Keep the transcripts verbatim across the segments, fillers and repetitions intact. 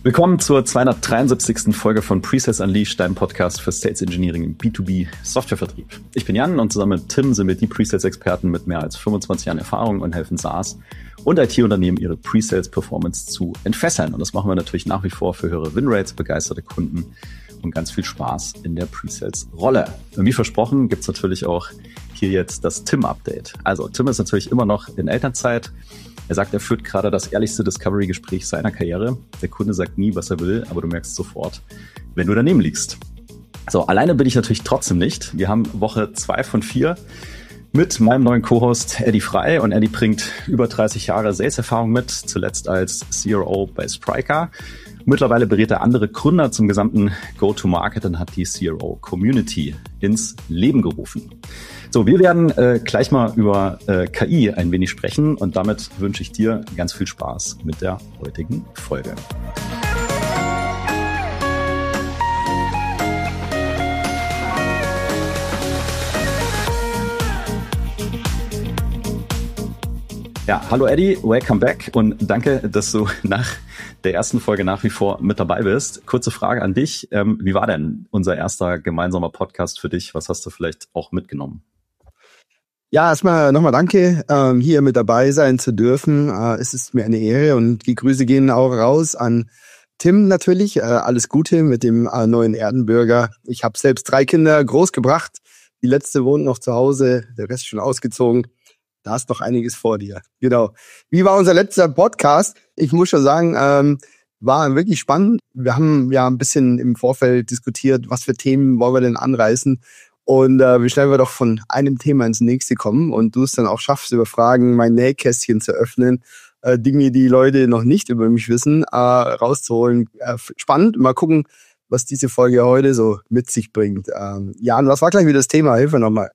Willkommen zur zweihundertdreiundsiebzigsten Folge von Presales Unleashed, deinem Podcast für Sales Engineering im B zwei B Softwarevertrieb. Ich bin Jan und zusammen mit Tim sind wir die Presales-Experten mit mehr als fünfundzwanzig Jahren Erfahrung und helfen SaaS und I T-Unternehmen, ihre Presales-Performance zu entfesseln. Und das machen wir natürlich nach wie vor für höhere Winrates, begeisterte Kunden und ganz viel Spaß in der Presales-Rolle. Und wie versprochen gibt es natürlich auch hier jetzt das Tim-Update. Also Tim ist natürlich immer noch in Elternzeit. Er sagt, er führt gerade das ehrlichste Discovery-Gespräch seiner Karriere. Der Kunde sagt nie, was er will, aber du merkst sofort, wenn du daneben liegst. So, alleine bin ich natürlich trotzdem nicht. Wir haben Woche zwei von vier mit meinem neuen Co-Host Eddie Frei. Und Eddie bringt über dreißig Jahre Sales-Erfahrung mit, zuletzt als C R O bei Spryker. Mittlerweile berät er andere Gründer zum gesamten Go-to-Market und hat die C R O-Community ins Leben gerufen. So, wir werden äh, gleich mal über äh, K I ein wenig sprechen und damit wünsche ich dir ganz viel Spaß mit der heutigen Folge. Ja, hallo Eddie, welcome back und danke, dass du nach der ersten Folge nach wie vor mit dabei bist. Kurze Frage an dich, ähm, wie war denn unser erster gemeinsamer Podcast für dich? Was hast du vielleicht auch mitgenommen? Ja, erstmal nochmal danke, ähm, hier mit dabei sein zu dürfen. Äh, es ist mir eine Ehre und die Grüße gehen auch raus an Tim natürlich. Äh, alles Gute mit dem äh, neuen Erdenbürger. Ich habe selbst drei Kinder großgebracht. Die letzte wohnt noch zu Hause, der Rest schon ausgezogen. Da ist noch einiges vor dir. Genau. Wie war unser letzter Podcast? Ich muss schon sagen, ähm, war wirklich spannend. Wir haben ja ein bisschen im Vorfeld diskutiert, was für Themen wollen wir denn anreißen. Und äh, wie schnell wir doch von einem Thema ins nächste kommen und du es dann auch schaffst, über Fragen mein Nähkästchen zu öffnen, äh, Dinge, die Leute noch nicht über mich wissen, äh, rauszuholen. Äh, spannend. Mal gucken, was diese Folge heute so mit sich bringt. Ähm, Jan, was war gleich wieder das Thema? Hilf mir nochmal.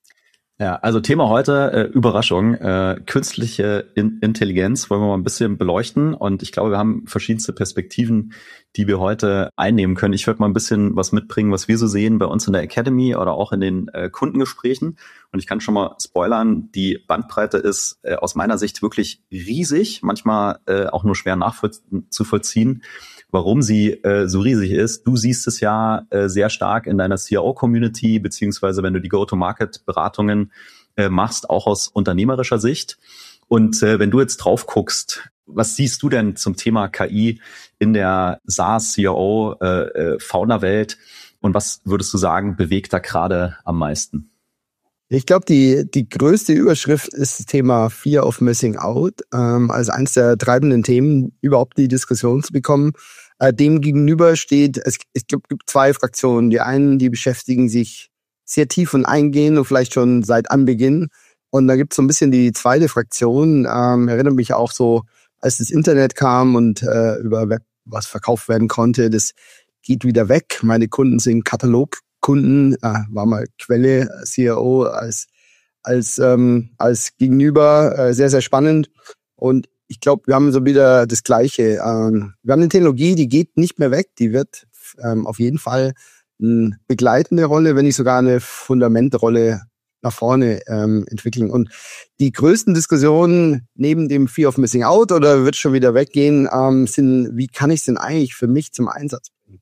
Ja, also Thema heute, äh, Überraschung, äh, künstliche In- Intelligenz wollen wir mal ein bisschen beleuchten und ich glaube, wir haben verschiedenste Perspektiven, die wir heute einnehmen können. Ich würde mal ein bisschen was mitbringen, was wir so sehen bei uns in der Academy oder auch in den äh, Kundengesprächen und ich kann schon mal spoilern, die Bandbreite ist äh, aus meiner Sicht wirklich riesig, manchmal äh, auch nur schwer nachzuvollziehen, warum sie äh, so riesig ist. Du siehst es ja äh, sehr stark in deiner C R O-Community, beziehungsweise wenn du die Go-to-Market-Beratungen äh, machst, auch aus unternehmerischer Sicht. Und äh, wenn du jetzt drauf guckst, was siehst du denn zum Thema K I in der SaaS, C R O, äh, äh, Founder-Welt und was würdest du sagen, bewegt da gerade am meisten? Ich glaube, die die größte Überschrift ist das Thema Fear of Missing Out, ähm, als eines der treibenden Themen, überhaupt die Diskussion zu bekommen. Äh, dem gegenüber steht, es, es gibt, gibt zwei Fraktionen. Die einen, die beschäftigen sich sehr tief und eingehend und vielleicht schon seit Anbeginn. Und da gibt es so ein bisschen die zweite Fraktion. Ähm, erinnere mich auch so, als das Internet kam und äh, über Web was verkauft werden konnte, das geht wieder weg. Meine Kunden sind Katalog. Kunden, äh, war mal Quelle, C R O als als ähm, als Gegenüber, äh, sehr, sehr spannend. Und ich glaube, wir haben so wieder das Gleiche. Ähm, wir haben eine Technologie, die geht nicht mehr weg, die wird ähm, auf jeden Fall eine begleitende Rolle, wenn nicht sogar eine Fundamentrolle nach vorne ähm, entwickeln. Und die größten Diskussionen neben dem Fear of Missing Out oder wird schon wieder weggehen, ähm, sind, wie kann ich es denn eigentlich für mich zum Einsatz bringen?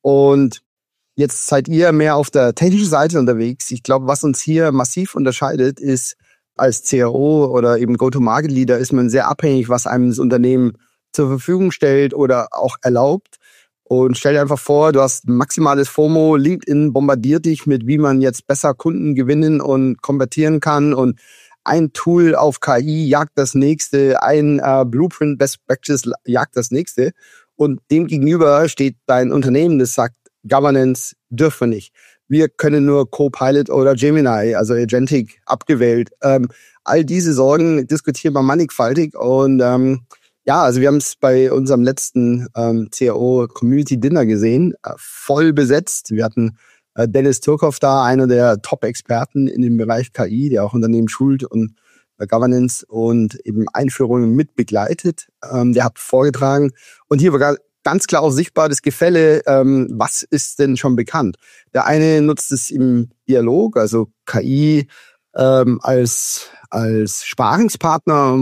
Und jetzt seid ihr mehr auf der technischen Seite unterwegs. Ich glaube, was uns hier massiv unterscheidet, ist, als C R O oder eben Go-to-Market-Leader ist man sehr abhängig, was einem das Unternehmen zur Verfügung stellt oder auch erlaubt. Und stell dir einfach vor, du hast maximales FOMO, LinkedIn bombardiert dich mit, wie man jetzt besser Kunden gewinnen und konvertieren kann. Und ein Tool auf K I jagt das nächste, ein äh, Blueprint Best Practice jagt das nächste. Und dem gegenüber steht dein Unternehmen, das sagt, Governance dürfen wir nicht. Wir können nur Copilot oder Gemini, also Agentic, abgewählt. Ähm, all diese Sorgen diskutieren wir mannigfaltig und ähm, ja, also wir haben es bei unserem letzten ähm, C R O Community Dinner gesehen, äh, voll besetzt. Wir hatten äh, Dennis Turkov da, einer der Top-Experten in dem Bereich K I, der auch Unternehmen schult und äh, Governance und eben Einführungen mit begleitet. Ähm, der hat vorgetragen und hier war ganz klar auch sichtbar das Gefälle, ähm, was ist denn schon bekannt. Der eine nutzt es im Dialog, also K I ähm, als als Sparingspartner, um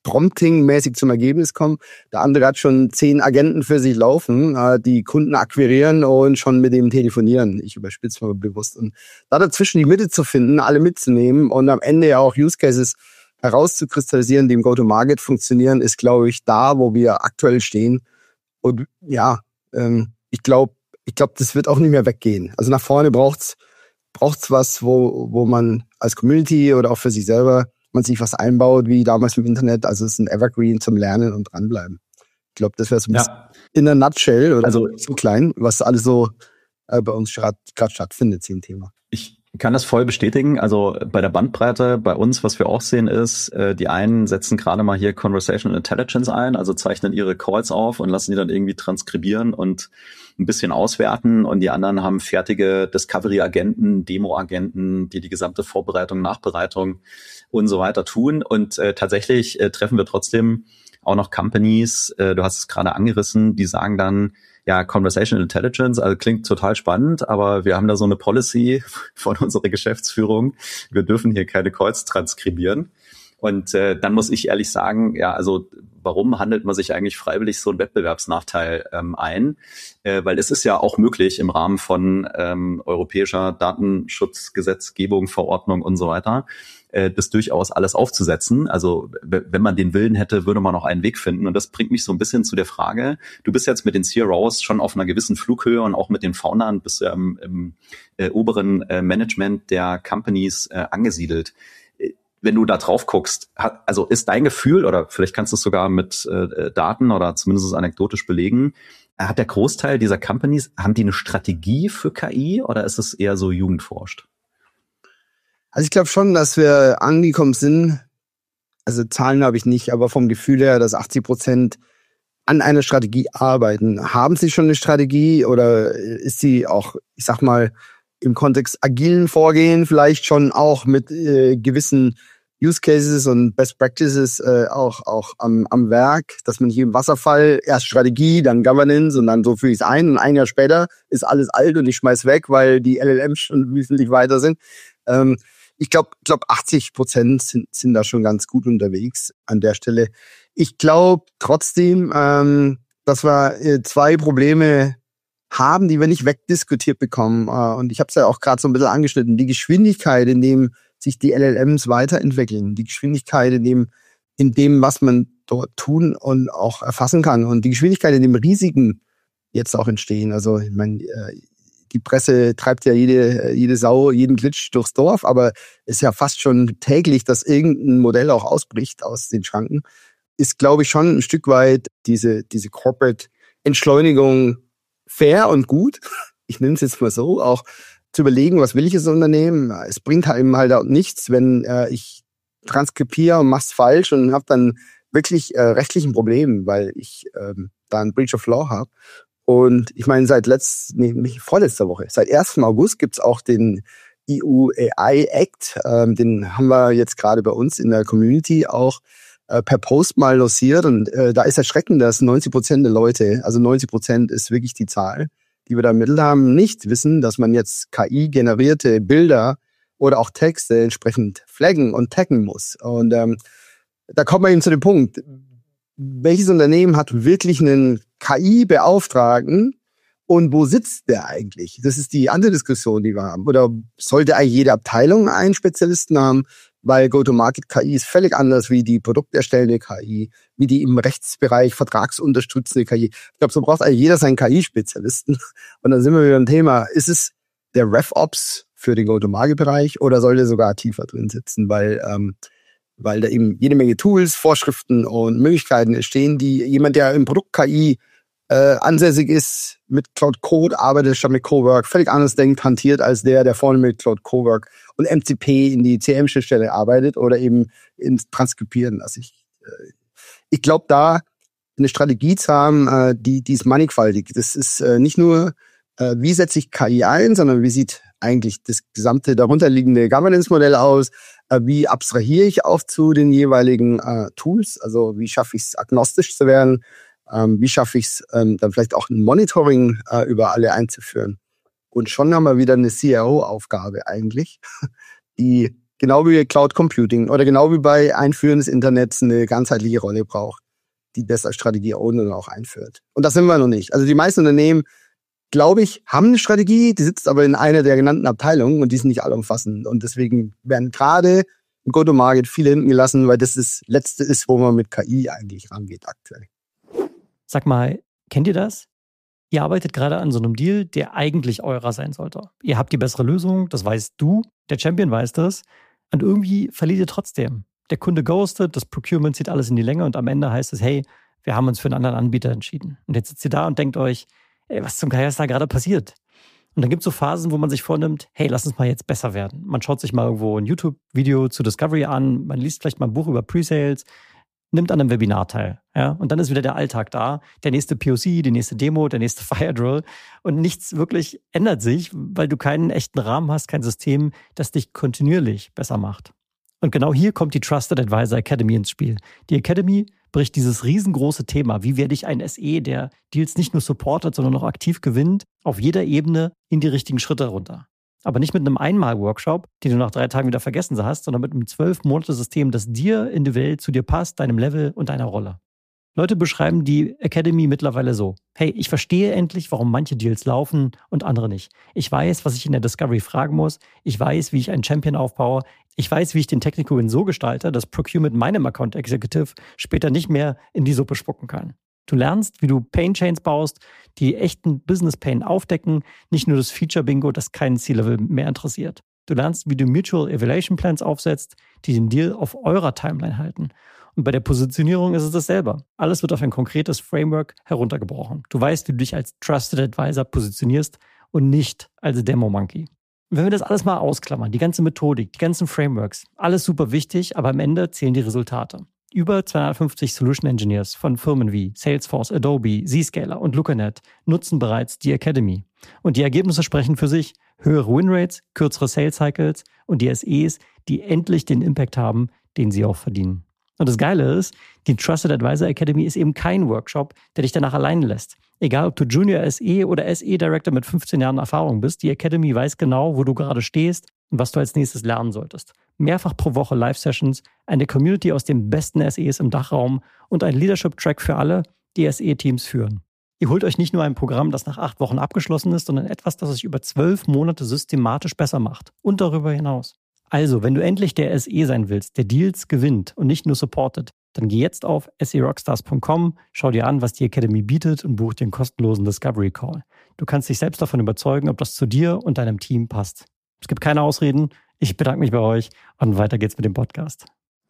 Prompting-mäßig zum Ergebnis kommen. Der andere hat schon zehn Agenten für sich laufen, äh, die Kunden akquirieren und schon mit dem telefonieren. Ich überspitze mal bewusst. Und da dazwischen die Mitte zu finden, alle mitzunehmen und am Ende ja auch Use Cases herauszukristallisieren, die im Go-to-Market funktionieren, ist, glaube ich, da, wo wir aktuell stehen. Und ja, ähm, ich glaube, ich glaube, das wird auch nicht mehr weggehen. Also nach vorne braucht's braucht's was, wo wo man als Community oder auch für sich selber man sich was einbaut, wie damals im Internet. Also es ist ein Evergreen zum Lernen und dranbleiben. Ich glaube, das wäre so ein bisschen ja. in der Nutshell oder also so klein, was alles so äh, bei uns gerade stattfindet, zum Thema. Ich kann das voll bestätigen. Also bei der Bandbreite bei uns, was wir auch sehen, ist, äh, die einen setzen gerade mal hier Conversational Intelligence ein, also zeichnen ihre Calls auf und lassen die dann irgendwie transkribieren und ein bisschen auswerten, und die anderen haben fertige Discovery-Agenten, Demo-Agenten, die die gesamte Vorbereitung, Nachbereitung und so weiter tun. Und äh, tatsächlich äh, treffen wir trotzdem auch noch Companies, äh, du hast es gerade angerissen, die sagen dann, ja, Conversational Intelligence, also klingt total spannend, aber wir haben da so eine Policy von unserer Geschäftsführung, wir dürfen hier keine Calls transkribieren. Und äh, dann muss ich ehrlich sagen, ja, also warum handelt man sich eigentlich freiwillig so einen Wettbewerbsnachteil ähm, ein? Äh, weil es ist ja auch möglich im Rahmen von ähm, europäischer Datenschutzgesetzgebung, Verordnung und so weiter, äh, das durchaus alles aufzusetzen. Also w- wenn man den Willen hätte, würde man auch einen Weg finden. Und das bringt mich so ein bisschen zu der Frage, du bist jetzt mit den C R Os schon auf einer gewissen Flughöhe und auch mit den Foundern bist du ja im, im äh, oberen äh, Management der Companies äh, angesiedelt. Wenn du da drauf guckst, hat, also ist dein Gefühl, oder vielleicht kannst du es sogar mit äh, Daten oder zumindest anekdotisch belegen, hat der Großteil dieser Companies, haben die eine Strategie für K I oder ist es eher so jugendforscht? Also ich glaube schon, dass wir angekommen sind, also Zahlen habe ich nicht, aber vom Gefühl her, dass achtzig Prozent an einer Strategie arbeiten. Haben sie schon eine Strategie oder ist sie auch, ich sag mal, im Kontext agilen Vorgehen vielleicht schon auch mit äh, gewissen Use Cases und Best Practices äh, auch auch am am Werk, dass man hier im Wasserfall erst Strategie, dann Governance und dann so führe ich es ein und ein Jahr später ist alles alt und ich schmeiß weg, weil die L L Ms schon wesentlich weiter sind. Ähm, ich glaube, ich glaube achtzig Prozent sind sind da schon ganz gut unterwegs an der Stelle. Ich glaube trotzdem, ähm, dass wir äh, zwei Probleme haben, die wir nicht wegdiskutiert bekommen. Und ich habe es ja auch gerade so ein bisschen angeschnitten. Die Geschwindigkeit, in dem sich die L L Ms weiterentwickeln, die Geschwindigkeit in dem, in dem, was man dort tun und auch erfassen kann, und die Geschwindigkeit, in dem Risiken jetzt auch entstehen. Also ich meine, die Presse treibt ja jede, jede Sau, jeden Glitch durchs Dorf, aber es ist ja fast schon täglich, dass irgendein Modell auch ausbricht aus den Schranken. Ist, glaube ich, schon ein Stück weit diese, diese Corporate Entschleunigung fair und gut, ich nenne es jetzt mal so, auch zu überlegen, was will ich als Unternehmen. Es bringt halt eben halt auch nichts, wenn äh, ich transkribiere und mach's falsch und habe dann wirklich äh, rechtlichen Problem, weil ich ähm, da einen Breach of Law habe. Und ich meine, seit letzt, nee, nicht vorletzter Woche, seit ersten August gibt's auch den E U A I Act, ähm, den haben wir jetzt gerade bei uns in der Community auch per Post mal lanciert, und äh, da ist erschreckend, dass neunzig Prozent der Leute, also neunzig Prozent ist wirklich die Zahl, die wir da ermittelt haben, nicht wissen, dass man jetzt K I-generierte Bilder oder auch Texte entsprechend flaggen und taggen muss. Und ähm, da kommt man eben zu dem Punkt, welches Unternehmen hat wirklich einen K I-Beauftragten und wo sitzt der eigentlich? Das ist die andere Diskussion, die wir haben. Oder sollte eigentlich jede Abteilung einen Spezialisten haben? Weil Go-to-Market-K I ist völlig anders wie die produkterstellende K I, wie die im Rechtsbereich vertragsunterstützende K I. Ich glaube, so braucht eigentlich jeder seinen K I-Spezialisten. Und dann sind wir wieder beim Thema, ist es der RevOps für den Go-to-Market-Bereich oder soll der sogar tiefer drin sitzen? Weil, ähm, weil da eben jede Menge Tools, Vorschriften und Möglichkeiten entstehen, die jemand, der im Produkt-K I äh, ansässig ist, mit Cloud Code arbeitet, statt mit Cowork, völlig anders denkt, hantiert als der, der vorne mit Cloud Cowork und M C P in die C M-Schnittstelle arbeitet oder eben ins Transkribieren. Also ich, äh, ich glaube, da eine Strategie zu haben, äh, die, die ist mannigfaltig. Das ist äh, nicht nur, äh, wie setze ich K I ein, sondern wie sieht eigentlich das gesamte darunterliegende Governance-Modell aus? Äh, wie abstrahiere ich auf zu den jeweiligen äh, Tools? Also wie schaffe ich es, agnostisch zu werden? Ähm, wie schaffe ich es, ähm, dann vielleicht auch ein Monitoring äh, über alle einzuführen? Und schon haben wir wieder eine C R O-Aufgabe eigentlich, die genau wie Cloud Computing oder genau wie bei Einführen des Internets eine ganzheitliche Rolle braucht, die das als Strategie owner auch einführt. Und das sind wir noch nicht. Also die meisten Unternehmen, glaube ich, haben eine Strategie, die sitzt aber in einer der genannten Abteilungen und die sind nicht allumfassend. Und deswegen werden gerade im Go-to-Market viele hinten gelassen, weil das das Letzte ist, wo man mit K I eigentlich rangeht aktuell. Sag mal, kennt ihr das? Ihr arbeitet gerade an so einem Deal, der eigentlich eurer sein sollte. Ihr habt die bessere Lösung, das weißt du, der Champion weiß das. Und irgendwie verliert ihr trotzdem. Der Kunde ghostet, das Procurement zieht alles in die Länge und am Ende heißt es, hey, wir haben uns für einen anderen Anbieter entschieden. Und jetzt sitzt ihr da und denkt euch, ey, was zum Geier ist da gerade passiert? Und dann gibt es so Phasen, wo man sich vornimmt, hey, lass uns mal jetzt besser werden. Man schaut sich mal irgendwo ein YouTube-Video zu Discovery an, man liest vielleicht mal ein Buch über Pre-Sales, nimmt an einem Webinar teil. Ja? Und dann ist wieder der Alltag da, der nächste P O C, die nächste Demo, der nächste Fire Drill und nichts wirklich ändert sich, weil du keinen echten Rahmen hast, kein System, das dich kontinuierlich besser macht. Und genau hier kommt die Trusted Advisor Academy ins Spiel. Die Academy bricht dieses riesengroße Thema, wie werde ich ein S E, der Deals nicht nur supportet, sondern auch aktiv gewinnt, auf jeder Ebene in die richtigen Schritte runter. Aber nicht mit einem Einmal-Workshop, den du nach drei Tagen wieder vergessen hast, sondern mit einem zwölf-Monate-System, das dir individuell zu dir passt, deinem Level und deiner Rolle. Leute beschreiben die Academy mittlerweile so: Hey, ich verstehe endlich, warum manche Deals laufen und andere nicht. Ich weiß, was ich in der Discovery fragen muss. Ich weiß, wie ich einen Champion aufbaue. Ich weiß, wie ich den Technical Win so gestalte, dass Procurement meinem Account Executive später nicht mehr in die Suppe spucken kann. Du lernst, wie du Pain Chains baust, die echten Business Pain aufdecken, nicht nur das Feature Bingo, das keinen C-Level mehr interessiert. Du lernst, wie du Mutual Evaluation Plans aufsetzt, die den Deal auf eurer Timeline halten. Und bei der Positionierung ist es dasselbe. Alles wird auf ein konkretes Framework heruntergebrochen. Du weißt, wie du dich als Trusted Advisor positionierst und nicht als Demo Monkey. Und wenn wir das alles mal ausklammern, die ganze Methodik, die ganzen Frameworks, alles super wichtig, aber am Ende zählen die Resultate. Über zweihundertfünfzig Solution Engineers von Firmen wie Salesforce, Adobe, Zscaler und LookAnet nutzen bereits die Academy. Und die Ergebnisse sprechen für sich: höhere Winrates, kürzere Sales Cycles und die S Es, die endlich den Impact haben, den sie auch verdienen. Und das Geile ist, die Trusted Advisor Academy ist eben kein Workshop, der dich danach alleine lässt. Egal, ob du Junior S E oder S E Director mit fünfzehn Jahren Erfahrung bist, die Academy weiß genau, wo du gerade stehst und was du als nächstes lernen solltest. Mehrfach pro Woche Live-Sessions, eine Community aus den besten S Es im Dachraum und ein Leadership-Track für alle, die S E-Teams führen. Ihr holt euch nicht nur ein Programm, das nach acht Wochen abgeschlossen ist, sondern etwas, das euch über zwölf Monate systematisch besser macht und darüber hinaus. Also, wenn du endlich der S E sein willst, der Deals gewinnt und nicht nur supportet, dann geh jetzt auf S E rockstars punkt com, schau dir an, was die Academy bietet und buch dir einen kostenlosen Discovery Call. Du kannst dich selbst davon überzeugen, ob das zu dir und deinem Team passt. Es gibt keine Ausreden. Ich bedanke mich bei euch und weiter geht's mit dem Podcast.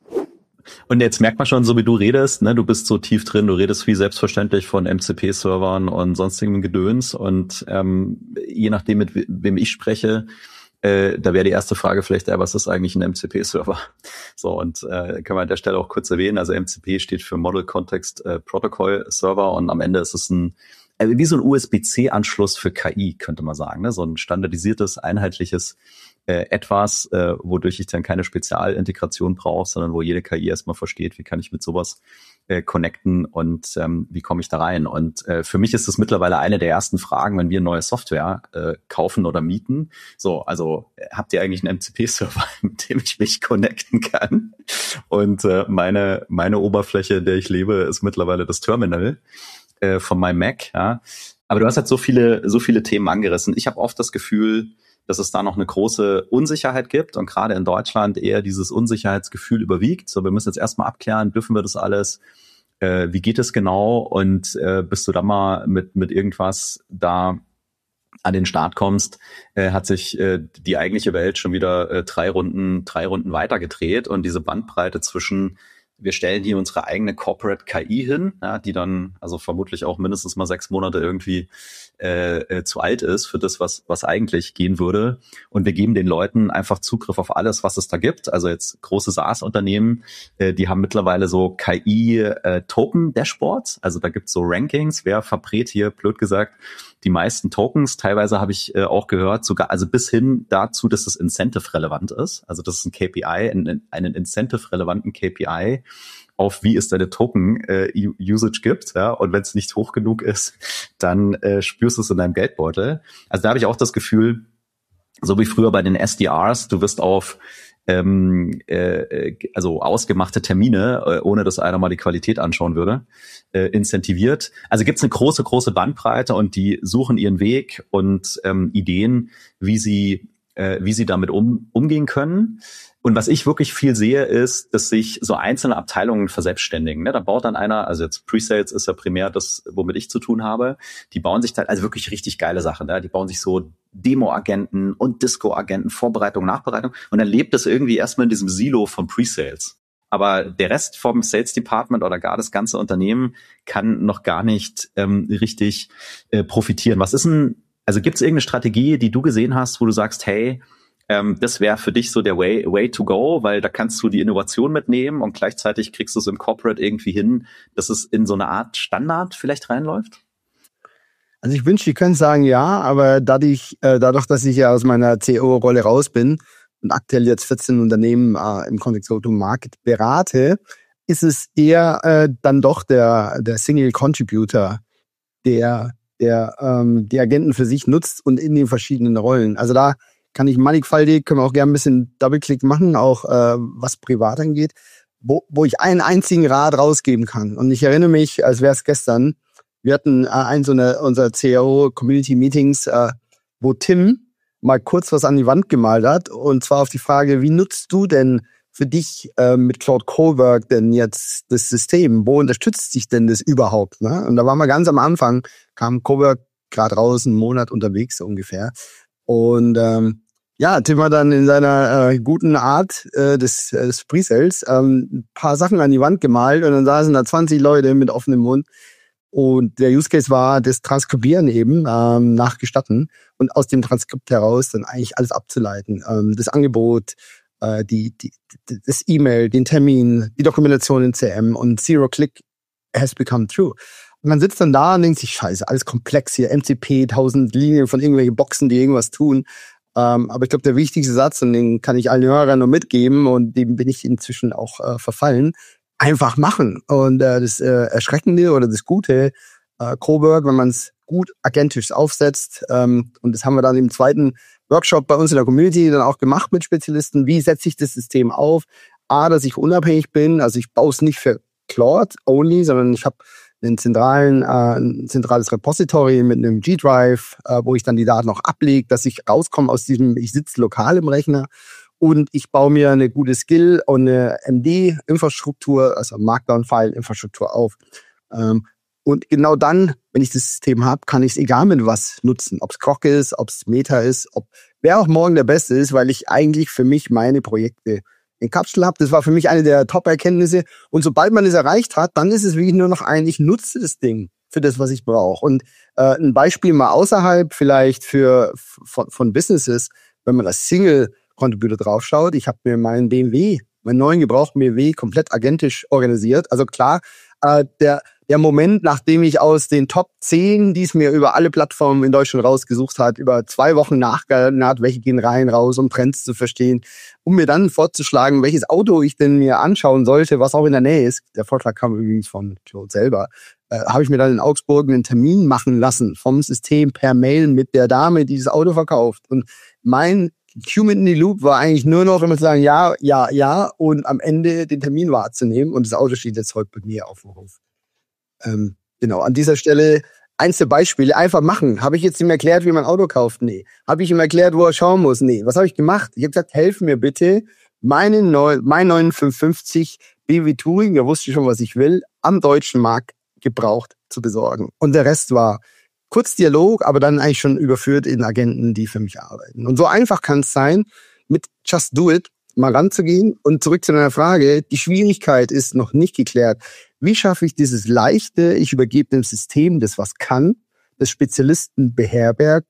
Und jetzt merkt man schon, so wie du redest, ne, du bist so tief drin, du redest wie selbstverständlich von M C P-Servern und sonstigem Gedöns und ähm, je nachdem, mit wem ich spreche, Äh, da wäre die erste Frage vielleicht, äh, was ist eigentlich ein M C P-Server? So, und äh, können wir an der Stelle auch kurz erwähnen, also M C P steht für Model Context äh, Protocol Server und am Ende ist es ein, äh, wie so ein U S B C-Anschluss für K I, könnte man sagen, ne? So ein standardisiertes, einheitliches äh, etwas, äh, wodurch ich dann keine Spezialintegration brauche, sondern wo jede K I erstmal versteht, wie kann ich mit sowas äh, connecten und ähm, wie komme ich da rein. Und äh, für mich ist das mittlerweile eine der ersten Fragen, wenn wir neue Software äh, kaufen oder mieten. So, also habt ihr eigentlich einen M C P-Server, mit dem ich mich connecten kann? Und äh, meine meine Oberfläche, in der ich lebe, ist mittlerweile das Terminal äh, von meinem Mac. Ja. Aber du hast halt so viele so viele Themen angerissen. Ich habe oft das Gefühl, dass es da noch eine große Unsicherheit gibt und gerade in Deutschland eher dieses Unsicherheitsgefühl überwiegt. So, wir müssen jetzt erstmal abklären, dürfen wir das alles? Äh, wie geht es genau? Und äh, bis du da mal mit mit irgendwas da an den Start kommst, äh, hat sich äh, die eigentliche Welt schon wieder äh, drei Runden drei Runden weiter gedreht und diese Bandbreite zwischen wir stellen hier unsere eigene Corporate K I hin, ja, die dann also vermutlich auch mindestens mal sechs Monate irgendwie äh, äh, zu alt ist für das, was was eigentlich gehen würde. Und wir geben den Leuten einfach Zugriff auf alles, was es da gibt. Also jetzt große SaaS-Unternehmen, äh, die haben mittlerweile so K I-Token-Dashboards. Also da gibt's so Rankings, wer verbrät hier, blöd gesagt, die meisten Tokens. Teilweise habe ich äh, auch gehört, sogar also bis hin dazu, dass es incentive-relevant ist. Also das ist ein K P I, einen, einen incentive-relevanten K P I auf wie es deine Token-Usage äh, gibt. Ja? Und wenn es nicht hoch genug ist, dann äh, spürst du es in deinem Geldbeutel. Also da habe ich auch das Gefühl, so wie früher bei den S D Rs, du wirst auf ähm, äh, also ausgemachte Termine, äh, ohne dass einer mal die Qualität anschauen würde, äh, incentiviert. Also gibt's eine große, große Bandbreite und die suchen ihren Weg und ähm, Ideen, wie sie, äh, wie sie damit um, umgehen können. Und was ich wirklich viel sehe, ist, dass sich so einzelne Abteilungen verselbstständigen. Ne? Da baut dann einer, also jetzt Pre-Sales ist ja primär das, womit ich zu tun habe, die bauen sich dann, also wirklich richtig geile Sachen. Ne? Die bauen sich so Demo-Agenten und Disco-Agenten, Vorbereitung, Nachbereitung. Und dann lebt das irgendwie erstmal in diesem Silo von Pre-Sales. Aber der Rest vom Sales Department oder gar das ganze Unternehmen kann noch gar nicht ähm, richtig äh, profitieren. Was ist denn, also gibt es irgendeine Strategie, die du gesehen hast, wo du sagst, hey, Ähm, das wäre für dich so der way, way to go, weil da kannst du die Innovation mitnehmen und gleichzeitig kriegst du es im Corporate irgendwie hin, dass es in so eine Art Standard vielleicht reinläuft? Also ich wünschte, ich könnte sagen ja, aber dadurch, äh, dadurch, dass ich ja aus meiner C E O-Rolle raus bin und aktuell jetzt vierzehn Unternehmen äh, im Kontext Go-to-Market berate, ist es eher äh, dann doch der, der Single Contributor, der, der ähm, die Agenten für sich nutzt und in den verschiedenen Rollen. Also da kann ich mannigfaltig, können wir auch gerne ein bisschen Double-Click machen, auch äh, was privat angeht, wo, wo ich einen einzigen Rat rausgeben kann. Und ich erinnere mich, als wäre es gestern, wir hatten äh, einen so eine unserer C E O-Community-Meetings, äh, wo Tim mal kurz was an die Wand gemalt hat, und zwar auf die Frage, wie nutzt du denn für dich äh, mit Claude Cowork denn jetzt das System? Wo unterstützt sich denn das überhaupt? Ne? Und da waren wir ganz am Anfang, kam Cowork gerade raus, einen Monat unterwegs so ungefähr. Und ähm, ja, Tim hat dann in seiner äh, guten Art äh, des, äh, des Pre-Sales ähm, ein paar Sachen an die Wand gemalt und dann saßen da zwanzig Leute mit offenem Mund. Und der Use Case war das Transkribieren eben ähm, nach Gestatten und aus dem Transkript heraus dann eigentlich alles abzuleiten. Ähm, das Angebot, äh, die, die, das E-Mail, den Termin, die Dokumentation in C M und Zero-Click has become true. Und man sitzt dann da und denkt sich, scheiße, alles komplex hier, M C P, tausend Linien von irgendwelchen Boxen, die irgendwas tun. Ähm, aber ich glaube, der wichtigste Satz, und den kann ich allen Hörern nur mitgeben, und dem bin ich inzwischen auch äh, verfallen, einfach machen. Und äh, das äh, Erschreckende oder das Gute, äh, Cowork, wenn man es gut agentisch aufsetzt, ähm, und das haben wir dann im zweiten Workshop bei uns in der Community dann auch gemacht mit Spezialisten, wie setze ich das System auf? A, dass ich unabhängig bin, also ich baue es nicht für Claude only, sondern ich habe einen zentralen, äh, ein zentrales Repository mit einem G-Drive, äh, wo ich dann die Daten auch ablege, dass ich rauskomme aus diesem, ich sitze lokal im Rechner und ich baue mir eine gute Skill- und eine M D-Infrastruktur, also Markdown-File-Infrastruktur auf. Ähm, und genau dann, wenn ich das System habe, kann ich es egal mit was nutzen. Ob es Grok ist, ob es Meta ist, ob wer auch morgen der Beste ist, weil ich eigentlich für mich meine Projekte in Kapsel habe. Das war für mich eine der Top-Erkenntnisse. Und sobald man es erreicht hat, dann ist es wirklich nur noch ein, ich nutze das Ding für das, was ich brauche. Und äh, ein Beispiel mal außerhalb vielleicht für von, von Businesses, wenn man als Single-Contributor draufschaut. Ich habe mir meinen B M W, meinen neuen gebrauchten B M W komplett agentisch organisiert. Also klar, äh, der der Moment, nachdem ich aus den Top zehn, die es mir über alle Plattformen in Deutschland rausgesucht hat, über zwei Wochen nachgehalten hat, welche gehen rein, raus, um Trends zu verstehen, um mir dann vorzuschlagen, welches Auto ich denn mir anschauen sollte, was auch in der Nähe ist. Der Vorschlag kam übrigens von Claude selber. Äh, habe ich mir dann in Augsburg einen Termin machen lassen vom System per Mail mit der Dame, die das Auto verkauft. Und mein Human in the Loop war eigentlich nur noch immer zu sagen, ja, ja, ja, und am Ende den Termin wahrzunehmen. Und das Auto steht jetzt heute bei mir auf dem Hof. Ähm, genau, an dieser Stelle eins der Beispiele, einfach machen. Habe ich jetzt ihm erklärt, wie man ein Auto kauft? Nee. Habe ich ihm erklärt, wo er schauen muss? Nee. Was habe ich gemacht? Ich habe gesagt, helf mir bitte, meine neu, mein neuen fünfhundertfünfzig B M W Touring, der wusste schon, was ich will, am deutschen Markt gebraucht zu besorgen. Und der Rest war kurz Dialog, aber dann eigentlich schon überführt in Agenten, die für mich arbeiten. Und so einfach kann es sein, mit Just Do It mal ranzugehen. Und zurück zu deiner Frage, die Schwierigkeit ist noch nicht geklärt. Wie schaffe ich dieses leichte, ich übergebe dem System, das was kann, das Spezialisten beherbergt,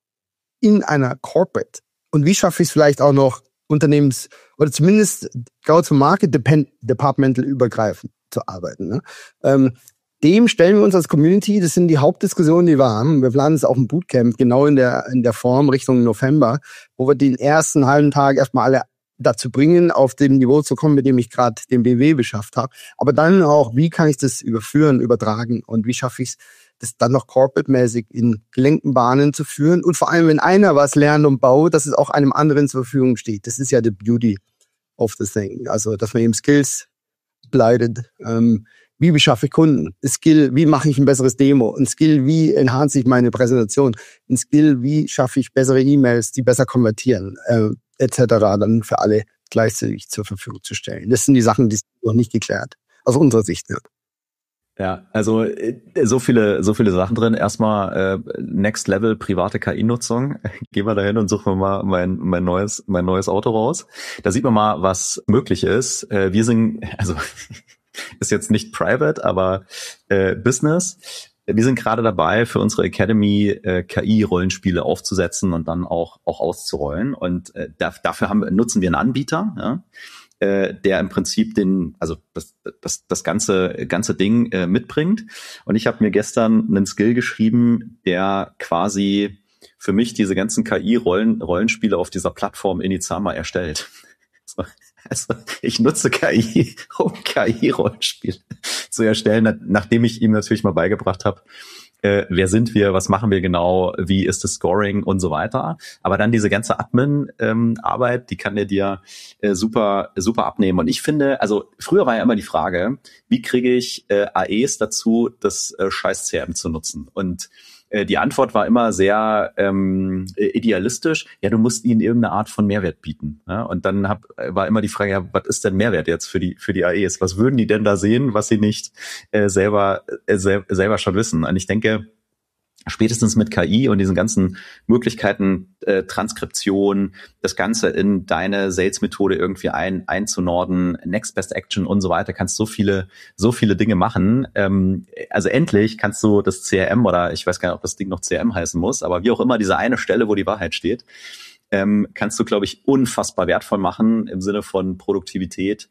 in einer Corporate? Und wie schaffe ich es vielleicht auch noch Unternehmens- oder zumindest Go-to-Market departmental übergreifend zu arbeiten? Ne? Ähm, dem stellen wir uns als Community, das sind die Hauptdiskussionen, die wir haben. Wir planen es auch im Bootcamp, genau in der, in der Form Richtung November, wo wir den ersten halben Tag erstmal alle dazu bringen, auf dem Niveau zu kommen, mit dem ich gerade den B M W beschafft habe. Aber dann auch, wie kann ich das überführen, übertragen und wie schaffe ich es, das dann noch corporate-mäßig in gelenkten Bahnen zu führen und vor allem, wenn einer was lernt und baut, dass es auch einem anderen zur Verfügung steht. Das ist ja the beauty of the thing. Also, dass man eben Skills bleitet. Ähm, wie beschaffe ich Kunden? Ein Skill, wie mache ich ein besseres Demo? Ein Skill, wie enhance ich meine Präsentation? Ein Skill, wie schaffe ich bessere E-Mails, die besser konvertieren, äh, et cetera dann für alle gleichzeitig zur Verfügung zu stellen. Das sind die Sachen, die sind noch nicht geklärt. Aus unserer Sicht. Ja. Ja, also so viele, so viele Sachen drin. Erstmal äh, Next Level private K I-Nutzung. Gehen wir da hin und suchen wir mal mein mein neues mein neues Auto raus. Da sieht man mal, was möglich ist. Äh, wir sind, also ist jetzt nicht private, aber äh, Business. Wir sind gerade dabei, für unsere Academy äh, K I-Rollenspiele aufzusetzen und dann auch auch auszurollen. Und äh, da, dafür haben wir, nutzen wir einen Anbieter, ja, der im Prinzip den, also das, das, das ganze, ganze Ding äh, mitbringt. Und ich habe mir gestern einen Skill geschrieben, der quasi für mich diese ganzen K I-Rollen, Rollenspiele auf dieser Plattform Inizama erstellt. So, also ich nutze K I, um K I-Rollenspiele zu erstellen, nachdem ich ihm natürlich mal beigebracht habe, Äh, wer sind wir, was machen wir genau, wie ist das Scoring und so weiter. Aber dann diese ganze Admin-Arbeit, ähm, die kann der dir äh, super super abnehmen. Und ich finde, also früher war ja immer die Frage, wie kriege ich äh, A Es dazu, das äh, scheiß C R M zu nutzen? Und äh, die Antwort war immer sehr ähm, idealistisch. Ja, du musst ihnen irgendeine Art von Mehrwert bieten. Ja? Und dann hab, war immer die Frage, ja, was ist denn Mehrwert jetzt für die für die A Es? Was würden die denn da sehen, was sie nicht äh, selber äh, sel- selber schon wissen? Und ich denke, spätestens mit K I und diesen ganzen Möglichkeiten, äh, Transkription, das Ganze in deine Sales-Methode irgendwie ein, einzunorden, Next Best Action und so weiter, kannst so viele, so viele Dinge machen. Ähm, also endlich kannst du das C R M oder ich weiß gar nicht, ob das Ding noch C R M heißen muss, aber wie auch immer, diese eine Stelle, wo die Wahrheit steht, ähm, kannst du, glaube ich, unfassbar wertvoll machen im Sinne von Produktivität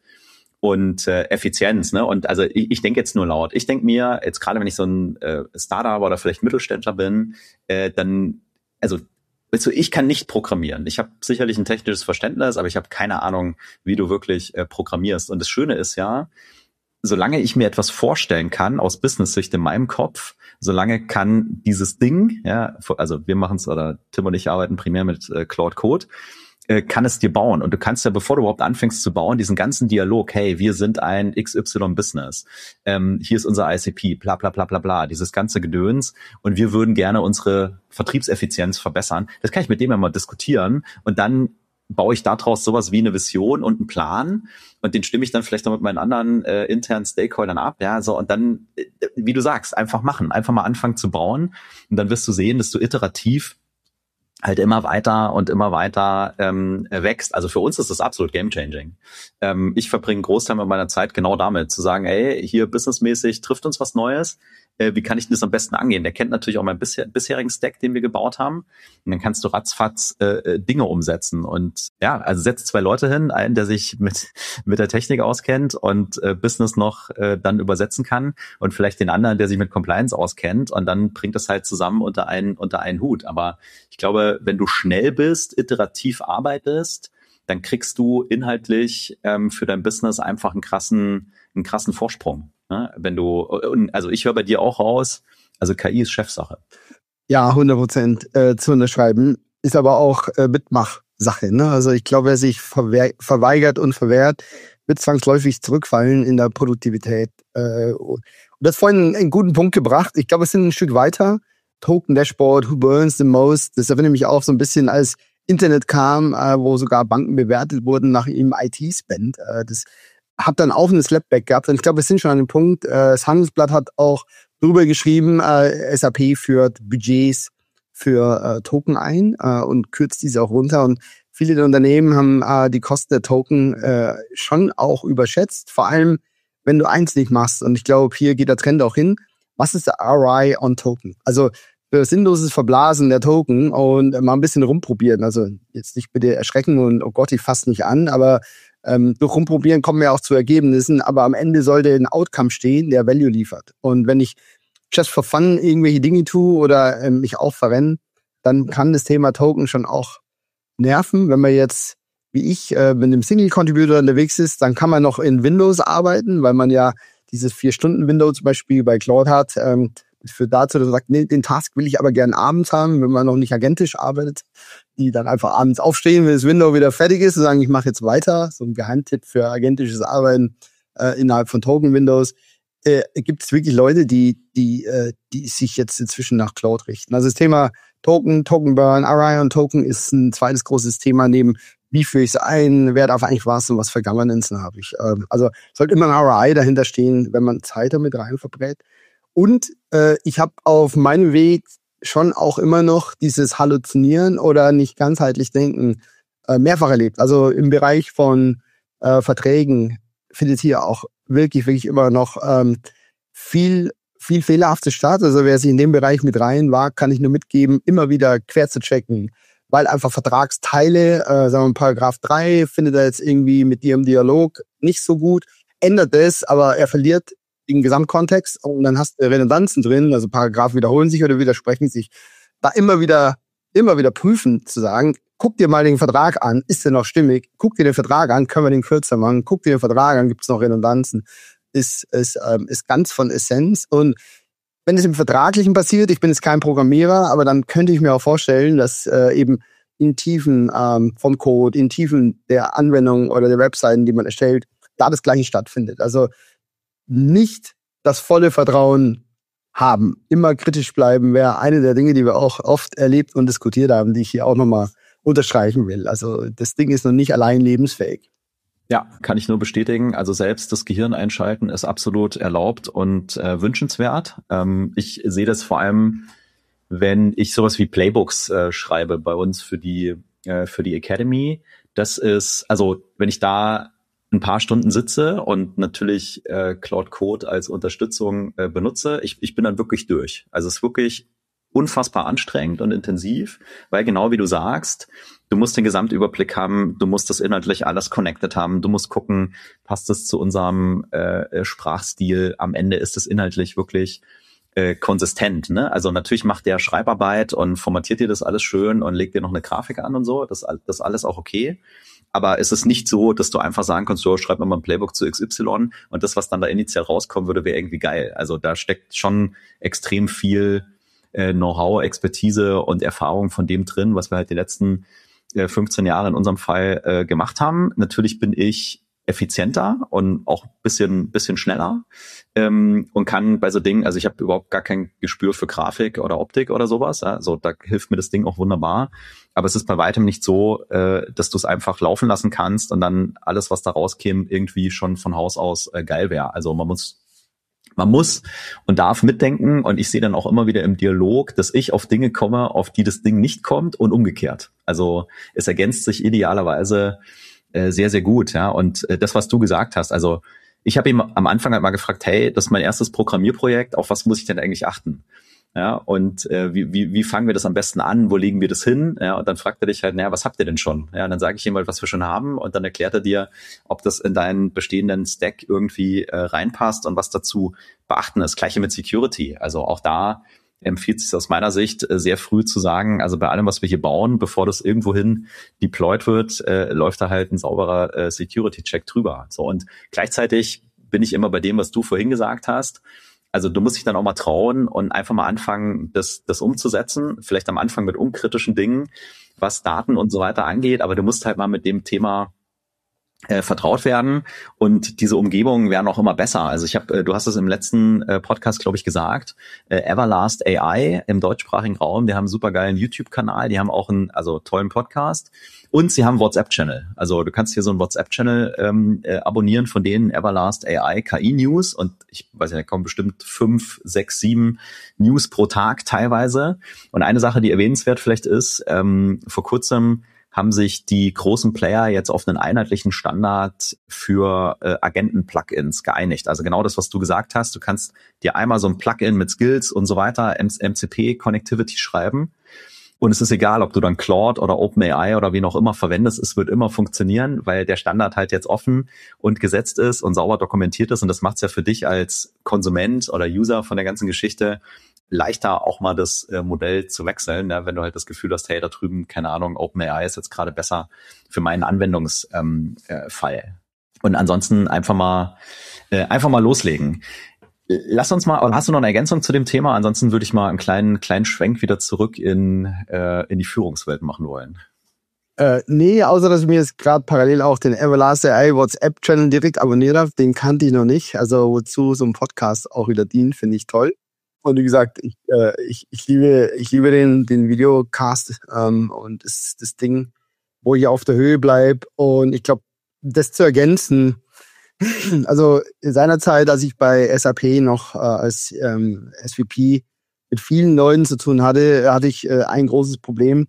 und äh, Effizienz, ne? Und also ich, ich denke jetzt nur laut. Ich denke mir, jetzt gerade wenn ich so ein äh, Startup oder vielleicht Mittelständler bin, äh, dann, also weißt du, ich kann nicht programmieren. Ich habe sicherlich ein technisches Verständnis, aber ich habe keine Ahnung, wie du wirklich äh, programmierst. Und das Schöne ist ja, solange ich mir etwas vorstellen kann aus Business-Sicht in meinem Kopf, solange kann dieses Ding, ja, also wir machen es, oder Tim und ich arbeiten primär mit äh, Claude Code, kann es dir bauen. Und du kannst ja, bevor du überhaupt anfängst zu bauen, diesen ganzen Dialog, hey, wir sind ein X Y-Business, ähm, hier ist unser I C P, bla bla bla bla bla, dieses ganze Gedöns und wir würden gerne unsere Vertriebseffizienz verbessern. Das kann ich mit dem ja mal diskutieren und dann baue ich daraus sowas wie eine Vision und einen Plan und den stimme ich dann vielleicht noch mit meinen anderen äh, internen Stakeholdern ab, ja, so und dann, äh, wie du sagst, einfach machen, einfach mal anfangen zu bauen und dann wirst du sehen, dass du iterativ halt immer weiter und immer weiter ähm, wächst. Also für uns ist das absolut game-changing. Ähm, ich verbringe einen Großteil meiner Zeit genau damit, zu sagen, ey, hier businessmäßig trifft uns was Neues. Äh, wie kann ich denn das am besten angehen? Der kennt natürlich auch meinen bisher, bisherigen Stack, den wir gebaut haben. Und dann kannst du ratzfatz äh, Dinge umsetzen. Und ja, also setzt zwei Leute hin, einen, der sich mit mit der Technik auskennt und äh, Business noch äh, dann übersetzen kann und vielleicht den anderen, der sich mit Compliance auskennt. Und dann bringt das halt zusammen unter einen, unter einen Hut. Aber ich glaube, wenn du schnell bist, iterativ arbeitest, dann kriegst du inhaltlich ähm, für dein Business einfach einen krassen, einen krassen Vorsprung. Ne? Wenn du, also ich höre bei dir auch raus, also K I ist Chefsache. Ja, hundert Prozent äh, zu unterschreiben, ist aber auch äh, Mitmachsache. Ne? Also ich glaube, wer sich verwehr, verweigert und verwehrt, wird zwangsläufig zurückfallen in der Produktivität. Äh, und du hast vorhin einen guten Punkt gebracht. Ich glaube, wir sind ein Stück weiter. Token Dashboard, who burns the most. Das erinnert mich auch so ein bisschen, als Internet kam, äh, wo sogar Banken bewertet wurden nach ihrem I T-Spend. Äh, das hat dann auch eine Slapback gehabt. Und ich glaube, wir sind schon an dem Punkt. Äh, das Handelsblatt hat auch drüber geschrieben, äh, S A P führt Budgets für äh, Token ein äh, und kürzt diese auch runter. Und viele der Unternehmen haben äh, die Kosten der Token äh, schon auch überschätzt. Vor allem, wenn du eins nicht machst. Und ich glaube, hier geht der Trend auch hin. Was ist der R I on Token? Also für sinnloses Verblasen der Token und mal ein bisschen rumprobieren. Also jetzt nicht bitte erschrecken und oh Gott, ich fasse nicht an, aber ähm, durch Rumprobieren kommen wir auch zu Ergebnissen. Aber am Ende sollte ein Outcome stehen, der Value liefert. Und wenn ich just for fun irgendwelche Dinge tue oder ähm, mich auch verrenne, dann kann das Thema Token schon auch nerven. Wenn man jetzt, wie ich, äh, mit einem Single-Contributor unterwegs ist, dann kann man noch in Windows arbeiten, weil man ja dieses vier Stunden Window zum Beispiel bei Claude hat. Ähm, Das führt dazu, dass man sagt, nee, den Task will ich aber gern abends haben, wenn man noch nicht agentisch arbeitet, die dann einfach abends aufstehen, wenn das Window wieder fertig ist und sagen, ich mache jetzt weiter. So ein Geheimtipp für agentisches Arbeiten äh, innerhalb von Token-Windows. Äh, gibt es wirklich Leute, die die äh, die sich jetzt inzwischen nach Cloud richten. Also das Thema Token, Token Burn, Orion Token ist ein zweites großes Thema neben wie führe ich es ein, wer darf eigentlich was und was für Governance habe ich. Ähm, also sollte immer ein R O I dahinter stehen, wenn man Zeit damit rein verbrät. Und äh, ich habe auf meinem Weg schon auch immer noch dieses Halluzinieren oder nicht ganzheitlich denken äh, mehrfach erlebt. Also im Bereich von äh, Verträgen findet hier auch wirklich, wirklich immer noch ähm, viel viel fehlerhaftes Start. Also wer sich in dem Bereich mit rein wagt, kann ich nur mitgeben, immer wieder quer zu checken, weil einfach Vertragsteile, äh, sagen wir Paragraph drei, findet er jetzt irgendwie mit dir im Dialog nicht so gut, ändert es, aber er verliert den Gesamtkontext und dann hast du Redundanzen drin, also Paragraphen wiederholen sich oder widersprechen sich. Da immer wieder, immer wieder prüfen, zu sagen, guck dir mal den Vertrag an, ist der noch stimmig? Guck dir den Vertrag an, können wir den kürzer machen? Guck dir den Vertrag an, gibt es noch Redundanzen? Ist, ist, ähm, ist ganz von Essenz. Und wenn es im Vertraglichen passiert, ich bin jetzt kein Programmierer, aber dann könnte ich mir auch vorstellen, dass äh, eben in Tiefen ähm, vom Code, in Tiefen der Anwendung oder der Webseiten, die man erstellt, da das Gleiche stattfindet. Also nicht das volle Vertrauen haben, immer kritisch bleiben, wäre eine der Dinge, die wir auch oft erlebt und diskutiert haben, die ich hier auch nochmal unterstreichen will. Also das Ding ist noch nicht allein lebensfähig. Ja, kann ich nur bestätigen. Also selbst das Gehirn einschalten ist absolut erlaubt und äh, wünschenswert. Ähm, ich sehe das vor allem, wenn ich sowas wie Playbooks äh, schreibe bei uns für die äh, für die Academy. Das ist, also wenn ich da ein paar Stunden sitze und natürlich äh, Claude Code als Unterstützung äh, benutze, ich, ich bin dann wirklich durch. Also es ist wirklich unfassbar anstrengend und intensiv, weil genau wie du sagst, du musst den Gesamtüberblick haben, du musst das inhaltlich alles connected haben, du musst gucken, passt es zu unserem äh, Sprachstil, am Ende ist es inhaltlich wirklich äh, konsistent, ne? Also natürlich macht der Schreibarbeit und formatiert dir das alles schön und legt dir noch eine Grafik an und so, das das alles auch okay. Aber es ist nicht so, dass du einfach sagen kannst, so, schreib mir mal ein Playbook zu X Y und das, was dann da initial rauskommen würde, wäre irgendwie geil. Also da steckt schon extrem viel äh, Know-how, Expertise und Erfahrung von dem drin, was wir halt die letzten äh, fünfzehn Jahre in unserem Fall äh, gemacht haben. Natürlich bin ich effizienter und auch bisschen bisschen schneller ähm, und kann bei so Dingen, also ich habe überhaupt gar kein Gespür für Grafik oder Optik oder sowas, also da hilft mir das Ding auch wunderbar, aber es ist bei weitem nicht so, äh, dass du es einfach laufen lassen kannst und dann alles, was da rauskäme, irgendwie schon von Haus aus äh, geil wäre. Also man muss Man muss und darf mitdenken und ich sehe dann auch immer wieder im Dialog, dass ich auf Dinge komme, auf die das Ding nicht kommt und umgekehrt. Also es ergänzt sich idealerweise äh, sehr, sehr gut. Ja. Und äh, das, was du gesagt hast, also ich habe ihm am Anfang halt mal gefragt, hey, das ist mein erstes Programmierprojekt, auf was muss ich denn eigentlich achten? Ja, und äh, wie, wie, wie fangen wir das am besten an? Wo legen wir das hin? Ja, und dann fragt er dich halt, naja, was habt ihr denn schon? Ja, und dann sage ich ihm halt, was wir schon haben und dann erklärt er dir, ob das in deinen bestehenden Stack irgendwie äh, reinpasst und was dazu beachten ist. Gleiche mit Security. Also auch da empfiehlt es sich aus meiner Sicht äh, sehr früh zu sagen, also bei allem, was wir hier bauen, bevor das irgendwohin deployed wird, äh, läuft da halt ein sauberer äh, Security-Check drüber. So, und gleichzeitig bin ich immer bei dem, was du vorhin gesagt hast. Also du musst dich dann auch mal trauen und einfach mal anfangen, das, das umzusetzen. Vielleicht am Anfang mit unkritischen Dingen, was Daten und so weiter angeht. Aber du musst halt mal mit dem Thema äh, vertraut werden. Und diese Umgebungen werden auch immer besser. Also ich habe, äh, du hast es im letzten äh, Podcast, glaube ich, gesagt, äh, Everlast A I im deutschsprachigen Raum. Die haben einen supergeilen YouTube-Kanal. Die haben auch einen, also tollen Podcast. Und sie haben einen WhatsApp-Channel. Also du kannst hier so einen WhatsApp-Channel ähm, äh, abonnieren, von denen Everlast A I K I-News. Und ich weiß nicht, da kommen bestimmt fünf, sechs, sieben News pro Tag teilweise. Und eine Sache, die erwähnenswert vielleicht ist, ähm, vor kurzem haben sich die großen Player jetzt auf einen einheitlichen Standard für äh, Agenten-Plugins geeinigt. Also genau das, was du gesagt hast. Du kannst dir einmal so ein Plugin mit Skills und so weiter, M C P-Connectivity schreiben. Und es ist egal, ob du dann Claude oder OpenAI oder wen auch immer verwendest, es wird immer funktionieren, weil der Standard halt jetzt offen und gesetzt ist und sauber dokumentiert ist. Und das macht es ja für dich als Konsument oder User von der ganzen Geschichte leichter, auch mal das äh, Modell zu wechseln, ja, wenn du halt das Gefühl hast, hey, da drüben, keine Ahnung, OpenAI ist jetzt gerade besser für meinen Anwendungsfall. Ähm, äh, Fall. Und ansonsten einfach mal, äh, einfach mal loslegen. Lass uns mal, hast du noch eine Ergänzung zu dem Thema? Ansonsten würde ich mal einen kleinen, kleinen Schwenk wieder zurück in, äh, in die Führungswelt machen wollen. Äh, nee, außer dass ich mir jetzt gerade parallel auch den Everlast A I WhatsApp-Channel direkt abonniert habe. Den kannte ich noch nicht. Also wozu so ein Podcast auch wieder dient, finde ich toll. Und wie gesagt, ich, äh, ich, ich liebe, ich liebe den, den Videocast ähm, und das, das Ding, wo ich auf der Höhe bleib. Und ich glaube, das zu ergänzen, also seinerzeit, als ich bei S A P noch äh, als ähm, S V P mit vielen Leuten zu tun hatte, hatte ich äh, ein großes Problem: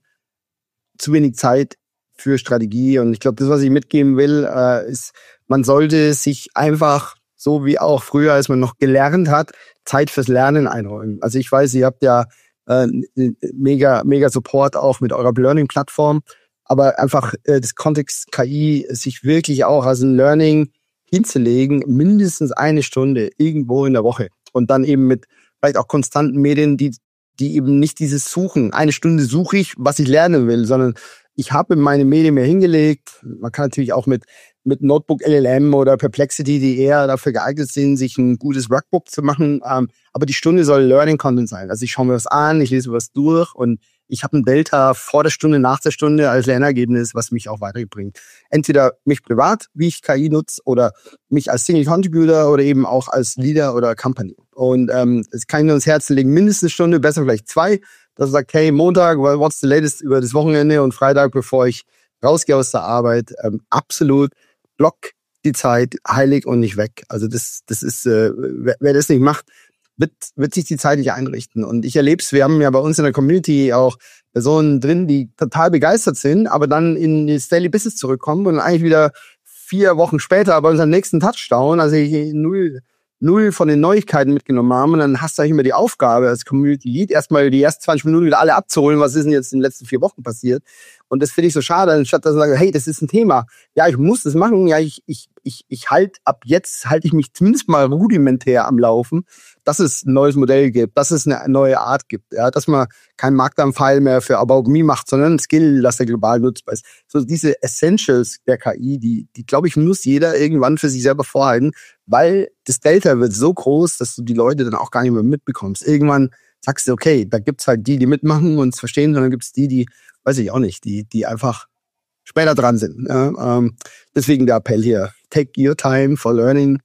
zu wenig Zeit für Strategie. Und ich glaube, das, was ich mitgeben will, äh, ist, man sollte sich einfach, so wie auch früher, als man noch gelernt hat, Zeit fürs Lernen einräumen. Also ich weiß, ihr habt ja äh, mega, mega Support auch mit eurer Learning-Plattform, aber einfach äh, das Kontext K I, sich wirklich auch als ein Learning hinzulegen, mindestens eine Stunde irgendwo in der Woche. Und dann eben mit vielleicht auch konstanten Medien, die die eben nicht dieses Suchen, eine Stunde suche ich, was ich lernen will, sondern ich habe meine Medien mir hingelegt. Man kann natürlich auch mit mit Notebook L L M oder Perplexity, die eher dafür geeignet sind, sich ein gutes Workbook zu machen. Ähm, aber die Stunde soll Learning Content sein. Also ich schaue mir was an, ich lese was durch und ich habe ein Delta vor der Stunde, nach der Stunde als Lernergebnis, was mich auch weiterbringt. Entweder mich privat, wie ich K I nutze, oder mich als Single Contributor oder eben auch als Leader oder Company. Und ähm, das kann ich nur ins Herz legen, mindestens eine Stunde, besser vielleicht zwei. Dass man sagt, hey, Montag, what's the latest über das Wochenende, und Freitag, bevor ich rausgehe aus der Arbeit, ähm, absolut block die Zeit, heilig und nicht weg. Also das, das ist, äh, wer, wer das nicht macht, wird, wird sich die Zeit nicht einrichten. Und ich erlebe es, wir haben ja bei uns in der Community auch Personen drin, die total begeistert sind, aber dann in das Daily Business zurückkommen und eigentlich wieder vier Wochen später bei unserem nächsten Touchdown, also ich null, null von den Neuigkeiten mitgenommen haben, und dann hast du eigentlich immer die Aufgabe als Community Lead, erstmal die ersten zwanzig Minuten wieder alle abzuholen, was ist denn jetzt in den letzten vier Wochen passiert. Und das finde ich so schade, anstatt dass ich sage, hey, das ist ein Thema. Ja, ich muss das machen. Ja, ich, ich, ich, ich halt, ab jetzt halte ich mich zumindest mal rudimentär am Laufen, dass es ein neues Modell gibt, dass es eine neue Art gibt, ja, dass man keinen Marktanteil mehr für About Me macht, sondern ein Skill, das der global nutzbar ist. So diese Essentials der K I, die, die glaube ich, muss jeder irgendwann für sich selber vorhalten, weil das Delta wird so groß, dass du die Leute dann auch gar nicht mehr mitbekommst. Irgendwann sagst du, okay, da gibt's halt die, die mitmachen und es verstehen, und dann gibt's die, die, weiß ich auch nicht, die, die einfach später dran sind. Ja, ähm, deswegen der Appell hier, take your time for learning.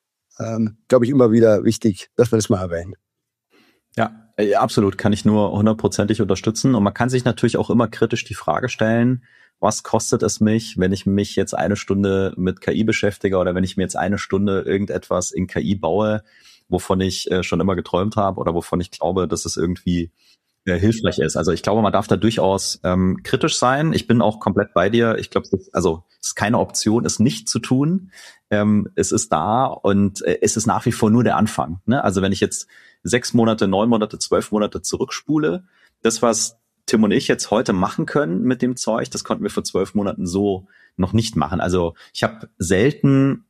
Ähm, glaube ich, immer wieder wichtig, dass wir das mal erwähnen. Ja, ja, absolut, kann ich nur hundertprozentig unterstützen. Und man kann sich natürlich auch immer kritisch die Frage stellen, was kostet es mich, wenn ich mich jetzt eine Stunde mit K I beschäftige, oder wenn ich mir jetzt eine Stunde irgendetwas in K I baue, wovon ich äh, schon immer geträumt habe oder wovon ich glaube, dass es irgendwie äh, hilfreich ist. Also ich glaube, man darf da durchaus ähm, kritisch sein. Ich bin auch komplett bei dir. Ich glaube, also es ist keine Option, es nicht zu tun. Ähm, es ist da, und äh, es ist nach wie vor nur der Anfang. Ne? Also wenn ich jetzt sechs Monate, neun Monate, zwölf Monate zurückspule, das, was Tim und ich jetzt heute machen können mit dem Zeug, das konnten wir vor zwölf Monaten so noch nicht machen. Also ich habe selten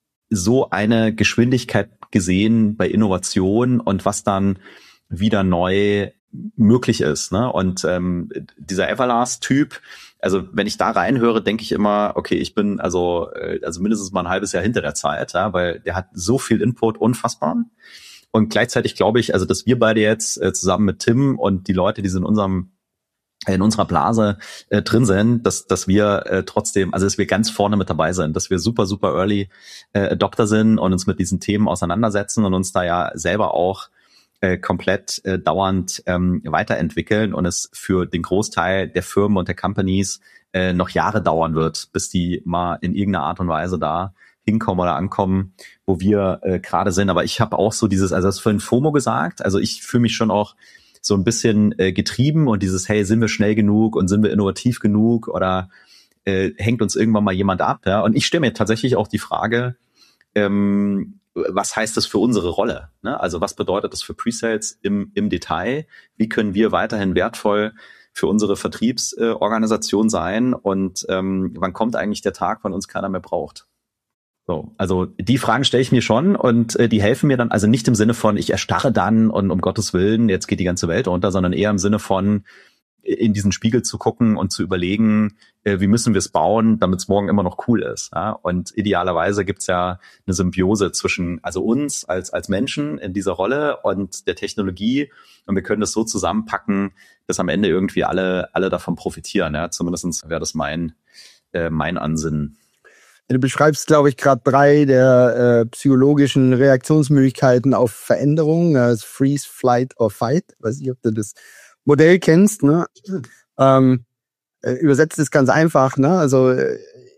so eine Geschwindigkeit gesehen bei Innovation und was dann wieder neu möglich ist. Ne? Und ähm, dieser Everlast-Typ, also wenn ich da reinhöre, denke ich immer, okay, ich bin also äh, also mindestens mal ein halbes Jahr hinter der Zeit, ja, weil der hat so viel Input, unfassbar. Und gleichzeitig glaube ich, also dass wir beide jetzt äh, zusammen mit Tim und die Leute, die sind in unserem in unserer Blase äh, drin sind, dass dass wir äh, trotzdem, also dass wir ganz vorne mit dabei sind, dass wir super, super early äh, Adopter sind und uns mit diesen Themen auseinandersetzen und uns da ja selber auch äh, komplett äh, dauernd ähm, weiterentwickeln, und es für den Großteil der Firmen und der Companies äh, noch Jahre dauern wird, bis die mal in irgendeiner Art und Weise da hinkommen oder ankommen, wo wir äh, gerade sind. Aber ich habe auch so dieses, also das ist vorhin FOMO gesagt, also ich fühle mich schon auch so ein bisschen äh, getrieben, und dieses, hey, sind wir schnell genug und sind wir innovativ genug, oder äh, hängt uns irgendwann mal jemand ab? Ja? Und ich stelle mir tatsächlich auch die Frage, ähm, was heißt das für unsere Rolle? Ne? Also was bedeutet das für Presales im, im Detail? Wie können wir weiterhin wertvoll für unsere Vertriebsorganisation äh, sein? Und ähm, wann kommt eigentlich der Tag, wann uns keiner mehr braucht? So, also die Fragen stelle ich mir schon, und äh, die helfen mir dann, also nicht im Sinne von, ich erstarre dann und um Gottes Willen, jetzt geht die ganze Welt unter, sondern eher im Sinne von, in diesen Spiegel zu gucken und zu überlegen, wie müssen wir es bauen, damit es morgen immer noch cool ist. Ja? Und idealerweise gibt's ja eine Symbiose zwischen also uns als als Menschen in dieser Rolle und der Technologie. Und wir können das so zusammenpacken, dass am Ende irgendwie alle alle davon profitieren. Ja? Zumindest wäre das mein äh, mein Ansinnen. Du beschreibst, glaube ich, gerade drei der äh, psychologischen Reaktionsmöglichkeiten auf Veränderungen. Das Freeze, Flight or Fight. Weiß nicht, ob du das Modell kennst, ne? Ähm, äh, übersetzt ist ganz einfach, ne? Also äh,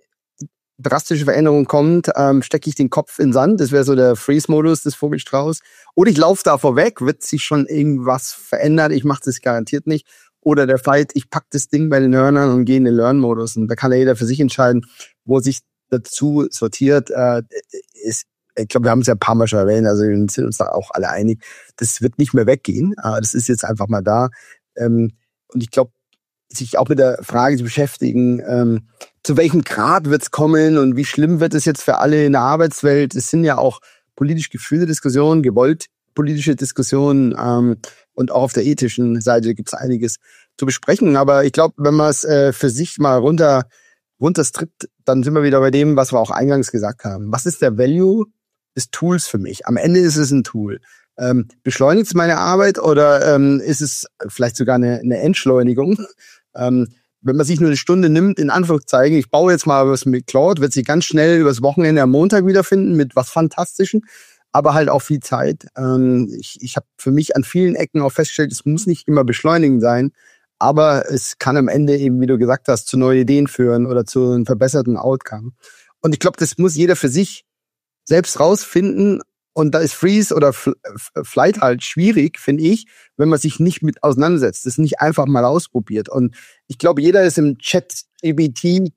drastische Veränderung kommt, ähm, stecke ich den Kopf in den Sand, das wäre so der Freeze-Modus des Vogelstrauß. Oder ich laufe da vorweg, wird sich schon irgendwas verändern, ich mache das garantiert nicht. Oder der Fight, ich pack das Ding bei den Learnern und gehe in den Learn-Modus. Und da kann ja jeder für sich entscheiden, wo sich dazu sortiert. Äh, ist, ich glaube, wir haben es ja ein paar Mal schon erwähnt, also wir sind uns da auch alle einig, das wird nicht mehr weggehen. Äh, das ist jetzt einfach mal da. Ähm, und ich glaube, sich auch mit der Frage zu beschäftigen, ähm, zu welchem Grad wird es kommen und wie schlimm wird es jetzt für alle in der Arbeitswelt. Es sind ja auch politisch geführte Diskussionen, gewollt politische Diskussionen, ähm, und auch auf der ethischen Seite gibt es einiges zu besprechen. Aber ich glaube, wenn man es äh, für sich mal runter runterstrippt, dann sind wir wieder bei dem, was wir auch eingangs gesagt haben. Was ist der Value des Tools für mich? Am Ende ist es ein Tool. Ähm, beschleunigt es meine Arbeit oder ähm, ist es vielleicht sogar eine, eine Entschleunigung? Ähm, wenn man sich nur eine Stunde nimmt, in Anführungszeichen, ich baue jetzt mal was mit Claude, wird sich ganz schnell übers Wochenende am Montag wiederfinden mit was Fantastischem, aber halt auch viel Zeit. Ähm, ich ich habe für mich an vielen Ecken auch festgestellt, es muss nicht immer beschleunigen sein, aber es kann am Ende eben, wie du gesagt hast, zu neuen Ideen führen oder zu einem verbesserten Outcome. Und ich glaube, das muss jeder für sich selbst rausfinden. Und da ist Freeze oder Flight halt schwierig, finde ich, wenn man sich nicht mit auseinandersetzt, das nicht einfach mal ausprobiert. Und ich glaube, jeder ist im Chat, E B T,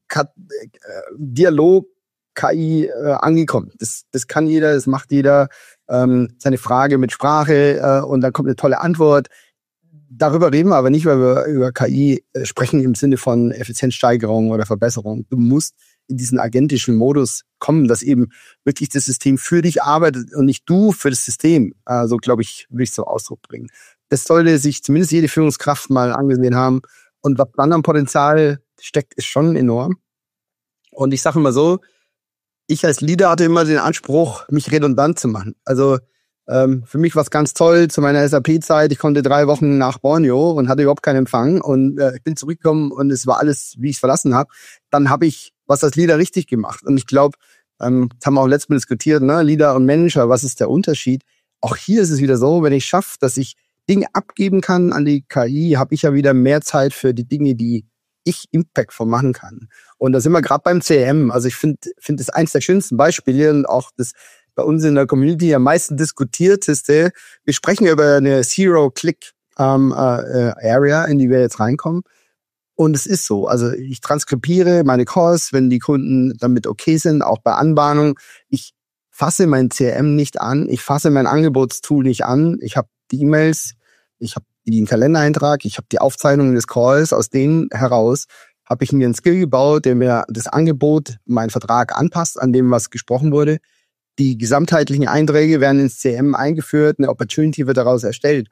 Dialog, K I äh, angekommen. Das, das kann jeder, das macht jeder. Ähm, seine Frage mit Sprache äh, und dann kommt eine tolle Antwort. Darüber reden wir aber nicht, weil wir über K I äh, sprechen im Sinne von Effizienzsteigerung oder Verbesserung. Du musst in diesen agentischen Modus kommen, dass eben wirklich das System für dich arbeitet und nicht du für das System. Also, glaube ich, will ich so Ausdruck bringen. Das sollte sich zumindest jede Führungskraft mal angesehen haben. Und was dann am Potenzial steckt, ist schon enorm. Und ich sage immer so, ich als Leader hatte immer den Anspruch, mich redundant zu machen. Also ähm, für mich war es ganz toll zu meiner S A P-Zeit. Ich konnte drei Wochen nach Borneo und hatte überhaupt keinen Empfang. Und äh, ich bin zurückgekommen und es war alles, wie ich es verlassen habe. Dann habe ich was als Leader richtig gemacht. Und ich glaube, ähm, das haben wir auch letztes Mal diskutiert, ne? Leader und Manager, was ist der Unterschied? Auch hier ist es wieder so, wenn ich schaffe, dass ich Dinge abgeben kann an die K I, habe ich ja wieder mehr Zeit für die Dinge, die ich Impact von machen kann. Und da sind wir gerade beim C R M. Also ich finde, finde das eins der schönsten Beispiele und auch das bei uns in der Community am meisten diskutierteste. Wir sprechen über eine Zero-Click ähm, äh, Area, in die wir jetzt reinkommen. Und es ist so, also ich transkribiere meine Calls, wenn die Kunden damit okay sind, auch bei Anbahnung. Ich fasse mein C R M nicht an, ich fasse mein Angebotstool nicht an. Ich habe die E-Mails, ich habe den Kalendereintrag, ich habe die Aufzeichnungen des Calls. Aus denen heraus habe ich mir einen Skill gebaut, der mir das Angebot, meinen Vertrag anpasst an dem, was gesprochen wurde. Die gesamtheitlichen Einträge werden ins C R M eingeführt, eine Opportunity wird daraus erstellt.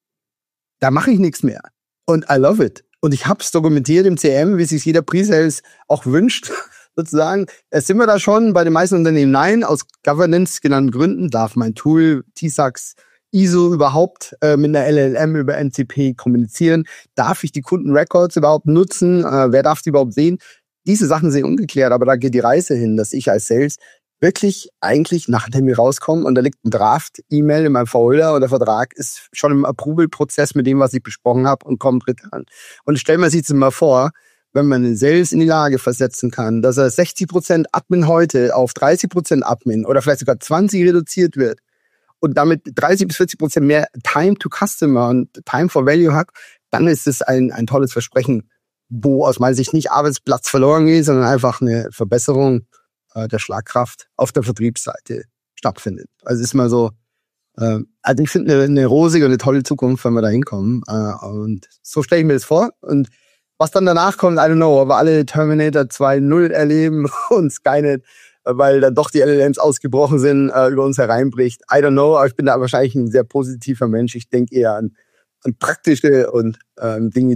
Da mache ich nichts mehr. Und I love it. Und ich habe es dokumentiert im C R M, wie sich jeder Pre-Sales auch wünscht, sozusagen. Jetzt sind wir da schon bei den meisten Unternehmen. Nein, aus Governance genannten Gründen darf mein Tool, T S A X, I S O überhaupt äh, mit einer L L M über N C P kommunizieren? Darf ich die Kundenrecords überhaupt nutzen? Äh, wer darf die überhaupt sehen? Diese Sachen sind ungeklärt, aber da geht die Reise hin, dass ich als Sales wirklich eigentlich, nachdem wir rauskommen und da liegt ein Draft-E-Mail in meinem Folder und der Vertrag ist schon im Approval-Prozess mit dem, was ich besprochen habe und kommt dritt an. Und stellen wir sich jetzt mal vor, wenn man den Sales in die Lage versetzen kann, dass er sechzig Prozent Admin heute auf dreißig Prozent Admin oder vielleicht sogar zwanzig reduziert wird und damit dreißig bis vierzig Prozent mehr Time to Customer und Time for Value hat, dann ist es ein, ein tolles Versprechen, wo aus meiner Sicht nicht Arbeitsplatz verloren geht, sondern einfach eine Verbesserung der Schlagkraft auf der Vertriebsseite stattfindet. Also ist mal so, äh, also ich finde eine, eine rosige und eine tolle Zukunft, wenn wir da hinkommen. Äh, und so stelle ich mir das vor. Und was dann danach kommt, I don't know, aber alle Terminator zwei Punkt null erleben und Skynet, weil dann doch die L L Ms ausgebrochen sind, äh, über uns hereinbricht. I don't know, aber ich bin da wahrscheinlich ein sehr positiver Mensch. Ich denke eher an, an praktische und äh, Dinge, die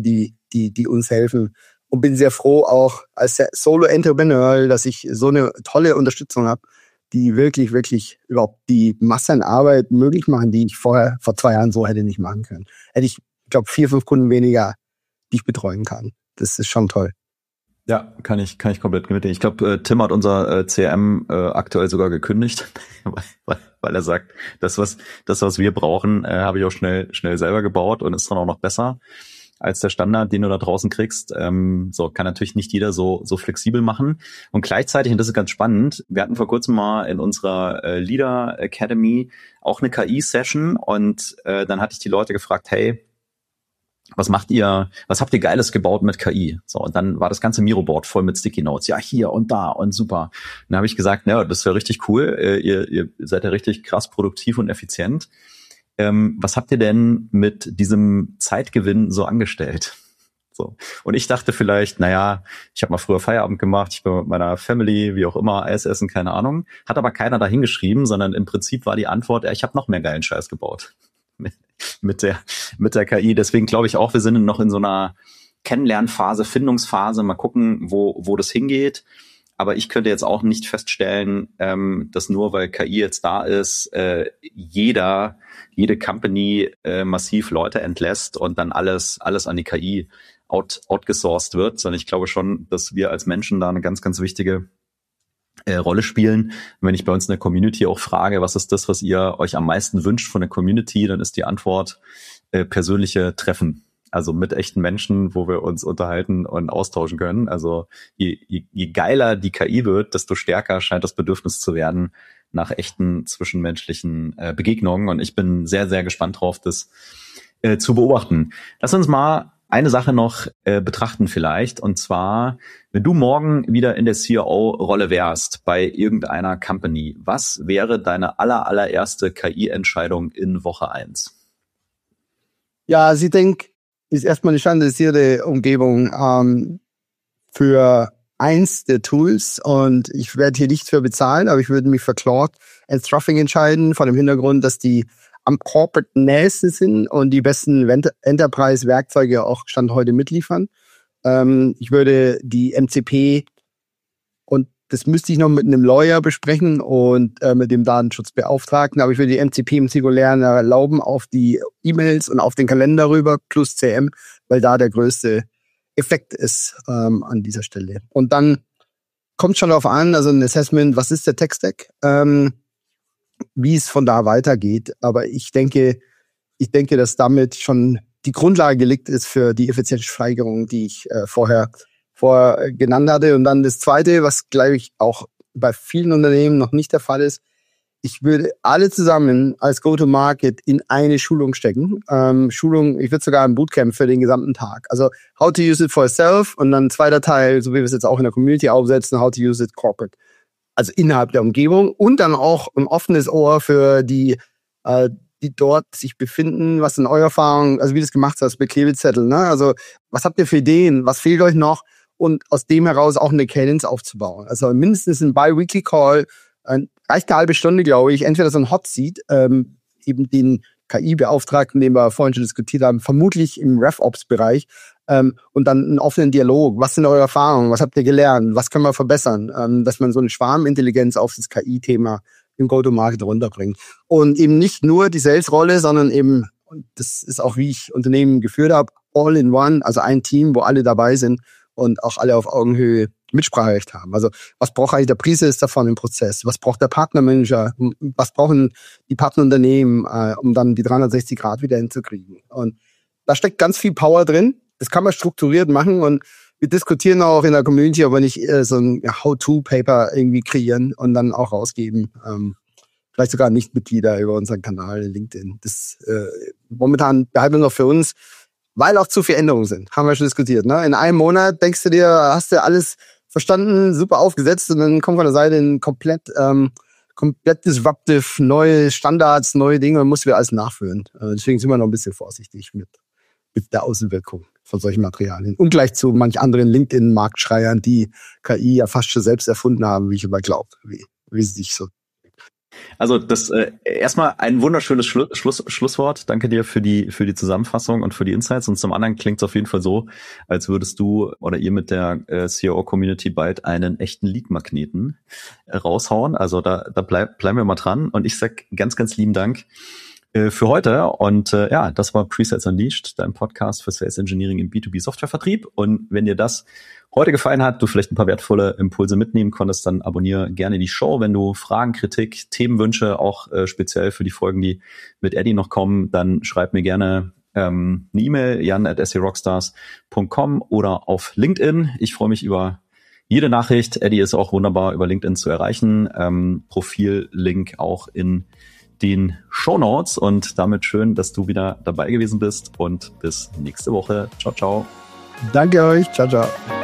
die, die uns helfen. Und bin sehr froh auch als Solo-Entrepreneur, dass ich so eine tolle Unterstützung habe, die wirklich, wirklich überhaupt die Masse an Arbeit möglich machen, die ich vorher, vor zwei Jahren so hätte nicht machen können. Hätte ich, ich glaube, vier, fünf Kunden weniger, die ich betreuen kann. Das ist schon toll. Ja, kann ich, kann ich komplett mitnehmen. Ich glaube, äh, Tim hat unser äh, C R M äh, aktuell sogar gekündigt, weil, weil er sagt, das, was, das, was wir brauchen, äh, habe ich auch schnell, schnell selber gebaut und ist dann auch noch besser als der Standard, den du da draußen kriegst. Ähm, so kann natürlich nicht jeder so so flexibel machen. Und gleichzeitig, und das ist ganz spannend, wir hatten vor kurzem mal in unserer äh, Leader Academy auch eine K I-Session und äh, dann hatte ich die Leute gefragt, hey, was macht ihr, was habt ihr Geiles gebaut mit K I? So, und dann war das ganze Miro-Board voll mit Sticky Notes. Ja, hier und da und super. Und dann habe ich gesagt, ja, das ist ja richtig cool. Äh, ihr, ihr seid ja richtig krass produktiv und effizient. Ähm, was habt ihr denn mit diesem Zeitgewinn so angestellt? So. Und ich dachte vielleicht, naja, ich habe mal früher Feierabend gemacht, ich bin mit meiner Family, wie auch immer, Eis essen, keine Ahnung. Hat aber keiner da hingeschrieben, sondern im Prinzip war die Antwort, ja, ich habe noch mehr geilen Scheiß gebaut mit, mit der mit der K I. Deswegen glaube ich auch, wir sind noch in so einer Kennenlernphase, Findungsphase. Mal gucken, wo wo das hingeht. Aber ich könnte jetzt auch nicht feststellen, ähm, dass nur weil K I jetzt da ist, äh, jeder, jede Company äh, massiv Leute entlässt und dann alles, alles an die K I out, outgesourced wird, sondern ich glaube schon, dass wir als Menschen da eine ganz, ganz wichtige äh, Rolle spielen. Und wenn ich bei uns in der Community auch frage, was ist das, was ihr euch am meisten wünscht von der Community, dann ist die Antwort äh, persönliche Treffen. Also mit echten Menschen, wo wir uns unterhalten und austauschen können. Also je, je, je geiler die K I wird, desto stärker scheint das Bedürfnis zu werden nach echten zwischenmenschlichen äh, Begegnungen. Und ich bin sehr, sehr gespannt drauf, das äh, zu beobachten. Lass uns mal eine Sache noch äh, betrachten vielleicht. Und zwar, wenn du morgen wieder in der C E O-Rolle wärst bei irgendeiner Company, was wäre deine aller, allererste K I-Entscheidung in Woche eins? Ja, also ich denke, ist erstmal eine standardisierte Umgebung ähm, für eins der Tools und ich werde hier nichts für bezahlen, aber ich würde mich für Claude and Stuffing entscheiden, von dem Hintergrund, dass die am Corporate nächsten sind und die besten Enterprise-Werkzeuge auch Stand heute mitliefern. Ähm, ich würde die M C P, und das müsste ich noch mit einem Lawyer besprechen und äh, mit dem Datenschutzbeauftragten, aber ich würde die M C P im Singulären erlauben auf die E-Mails und auf den Kalender rüber plus C M, weil da der größte Effekt ist ähm, an dieser Stelle. Und dann kommt schon darauf an, also ein Assessment, was ist der Tech-Stack, ähm, wie es von da weitergeht. Aber ich denke, ich denke, dass damit schon die Grundlage gelegt ist für die Effizienzsteigerung, die ich äh, vorher vorher genannt hatte. Und dann das Zweite, was, glaube ich, auch bei vielen Unternehmen noch nicht der Fall ist, ich würde alle zusammen als Go-to-Market in eine Schulung stecken. Ähm, Schulung, ich würde sogar ein Bootcamp für den gesamten Tag. Also how to use it for yourself und dann zweiter Teil, so wie wir es jetzt auch in der Community aufsetzen, how to use it corporate. Also innerhalb der Umgebung und dann auch ein offenes Ohr für die, äh, die dort sich befinden. Was sind eure Erfahrungen, also wie du es gemacht hast mit Klebezettel, ne? Also was habt ihr für Ideen? Was fehlt euch noch? Und aus dem heraus auch eine Cadence aufzubauen. Also mindestens ein Bi-Weekly Call, ein, reicht eine halbe Stunde, glaube ich. Entweder so ein Hot Seat, ähm, eben den K I-Beauftragten, den wir vorhin schon diskutiert haben, vermutlich im RevOps-Bereich, ähm, und dann einen offenen Dialog. Was sind eure Erfahrungen? Was habt ihr gelernt? Was können wir verbessern? Ähm, dass man so eine Schwarmintelligenz auf das K I-Thema im Go-to-Market runterbringt. Und eben nicht nur die Sales-Rolle, sondern eben, und das ist auch, wie ich Unternehmen geführt habe, all in one, also ein Team, wo alle dabei sind und auch alle auf Augenhöhe Mitspracherecht haben. Also was braucht eigentlich der Pre-Sales davon im Prozess? Was braucht der Partnermanager? Was brauchen die Partnerunternehmen, äh, um dann die dreihundertsechzig Grad wieder hinzukriegen? Und da steckt ganz viel Power drin. Das kann man strukturiert machen und wir diskutieren auch in der Community, ob wir nicht äh, so ein How-to-Paper irgendwie kreieren und dann auch rausgeben. Ähm, vielleicht sogar Nichtmitglieder über unseren Kanal LinkedIn. Das äh, momentan behalten wir noch für uns, weil auch zu viele Änderungen sind. Haben wir schon diskutiert. Ne? In einem Monat denkst du dir, hast du alles verstanden, super aufgesetzt und dann kommt von der Seite ein komplett, ähm, komplett disruptive, neue Standards, neue Dinge und musst wieder alles nachführen. Äh, deswegen sind wir noch ein bisschen vorsichtig mit, mit der Außenwirkung von solchen Materialien. Und gleich zu manch anderen LinkedIn-Marktschreiern, die K I ja fast schon selbst erfunden haben, wie ich immer glaube, wie, wie sie sich so. Also das äh, erstmal ein wunderschönes Schlu- Schluss, Schlusswort. Danke dir für die für die Zusammenfassung und für die Insights. Und zum anderen klingt es auf jeden Fall so, als würdest du oder ihr mit der äh, C O O-Community bald einen echten Lead-Magneten äh, raushauen. Also da da bleib, bleiben wir mal dran. Und ich sag ganz, ganz lieben Dank äh, für heute. Und äh, ja, das war Presets Unleashed, dein Podcast für Sales Engineering im B zwei B Softwarevertrieb. Und wenn dir das heute gefallen hat, du vielleicht ein paar wertvolle Impulse mitnehmen konntest, dann abonniere gerne die Show. Wenn du Fragen, Kritik, Themenwünsche, auch äh, speziell für die Folgen, die mit Eddie noch kommen, dann schreib mir gerne ähm, eine E-Mail, jan at s c rockstars punkt com oder auf LinkedIn. Ich freue mich über jede Nachricht. Eddie ist auch wunderbar über LinkedIn zu erreichen. Ähm, Profil-Link auch in den Shownotes. Und damit schön, dass du wieder dabei gewesen bist und bis nächste Woche. Ciao, ciao. Danke euch. Ciao, ciao.